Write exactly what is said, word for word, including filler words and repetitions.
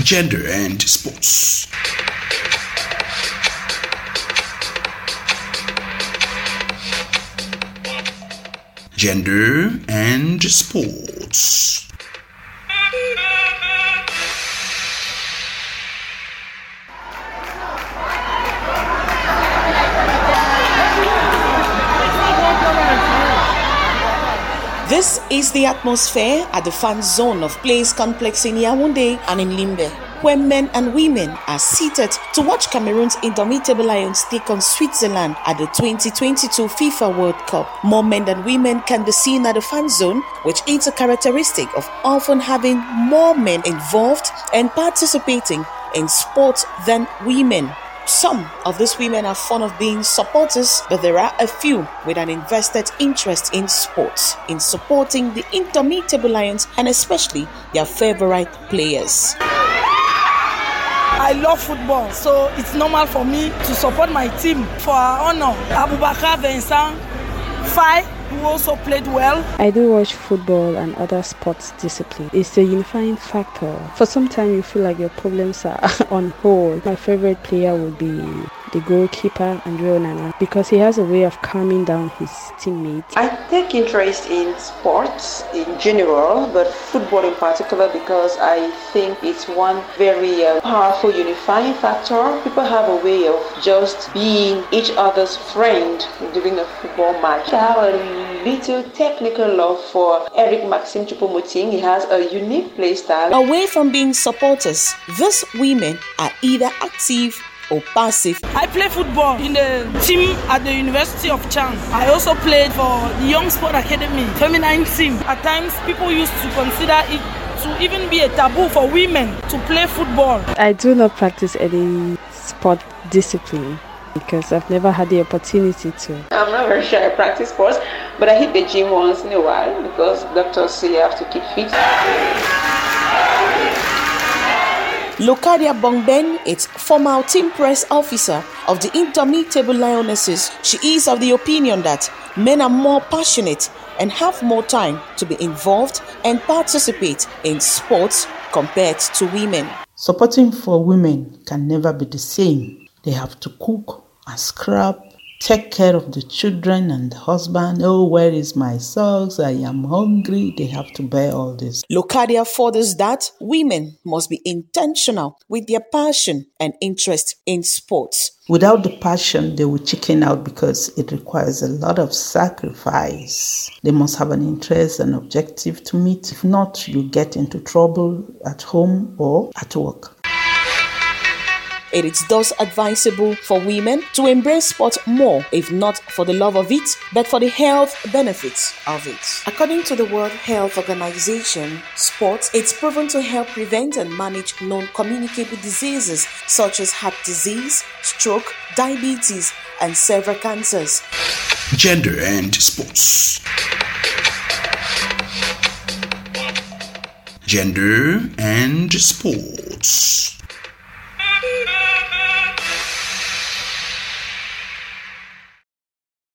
Gender and sports. Gender and sports. This is the atmosphere at the fan zone of Place Complex in Yaoundé and in Limbe, where men and women are seated to watch Cameroon's Indomitable Lions take on Switzerland at the twenty twenty-two FIFA World Cup. More men than women can be seen at the fan zone, which is a characteristic of often having more men involved and participating in sports than women. Some of these women are fond of being supporters, but there are a few with an invested interest in sports, in supporting the Indomitable Lions and especially their favorite players. I love football, so it's normal for me to support my team. For our honor, Abubakar Vincent, Fai, who also played well. I do watch football and other sports disciplines. It's a unifying factor. For some time you feel like your problems are on hold. My favorite player would be the goalkeeper, Andre Onana, because he has a way of calming down his teammates. I take interest in sports in general, but football in particular, because I think it's one very uh, powerful unifying factor. People have a way of just being each other's friend during a football match. I have a little technical love for Eric Maxime Choupo-Moting. He has a unique play style. Away from being supporters, these women are either active or passive. I play football in the team at the University of Chance. I also played for the Young Sport Academy, feminine team. At times, people used to consider it to even be a taboo for women to play football. I do not practice any sport discipline because I've never had the opportunity to. I'm not very sure I practice sports, but I hit the gym once in a while because doctors say you have to keep fit. Lokadia Bongben is former team press officer of the Indomitable Lionesses. She is of the opinion that men are more passionate and have more time to be involved and participate in sports compared to women. Supporting for women can never be the same. They have to cook and scrub, take care of the children and the husband. Oh, where is my socks? I am hungry. They have to bear all this. Lokadia furthers that women must be intentional with their passion and interest in sports. Without the passion, they will chicken out because it requires a lot of sacrifice. They must have an interest and objective to meet. If not, you get into trouble at home or at work. It is thus advisable for women to embrace sport more, if not for the love of it, but for the health benefits of it. According to the World Health Organization, sport is proven to help prevent and manage non-communicable diseases such as heart disease, stroke, diabetes, and several cancers. Gender and sports. Gender and sports.